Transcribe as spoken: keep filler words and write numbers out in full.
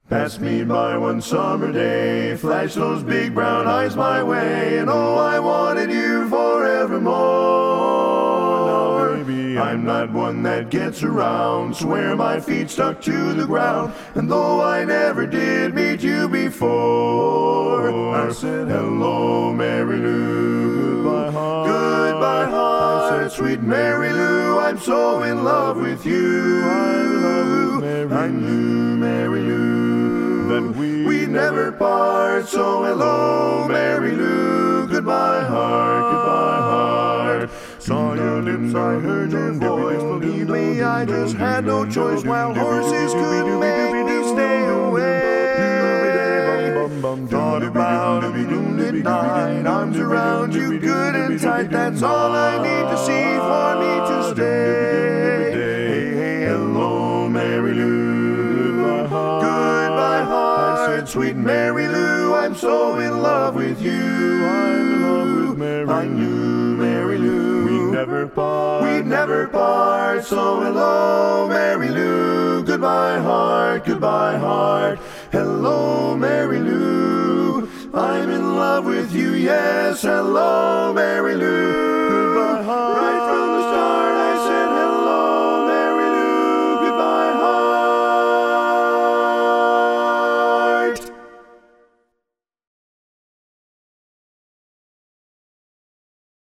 Passed me by one summer day, flashed those big brown eyes my way, and oh, I wanted you forevermore. Now, baby, I'm not one that gets around, swear my feet stuck to the ground, and though I never did meet you before, I said, hello, Mary Lou, goodbye heart, goodbye heart, I said, sweet Mary Lou, I'm so in love with you. I'm in love with Mary I knew, Mary Lou, that we we'd never part, so hello, Mary Lou, goodbye heart, goodbye heart. Saw your lips, I heard your voice, believe me, I just had no choice, while horses could make me stay away. Thought about a moonlit night, arms around you good and tight, that's all I need to see for me to stay. Hey, hey, hello, Mary Lou, goodbye heart, goodbye heart, sweet Mary Lou, I'm so in love with you. I'm in love with Mary I knew, Mary Lou, we'd never part, we'd never part, so hello, Mary Lou, goodbye heart, goodbye heart, hello, Mary Lou, I'm in love with you, yes, hello, Mary Lou.